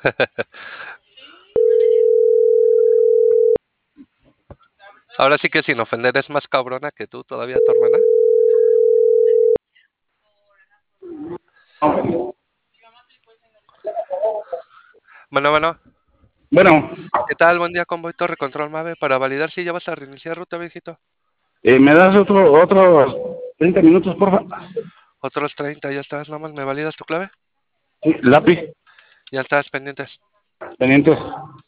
Ahora sí que sin ofender es más cabrona que tú todavía tu hermana. Bueno, bueno. Bueno, ¿Qué tal? Buen día, Convoy Torre Control Mave. Para validar si ya vas a reiniciar ruta, viejito. ¿me das otros 30 minutos, por favor? Otros 30, ya estás. Nomás me validas tu clave. Sí, lápiz, Ya estás pendientes. pendientes.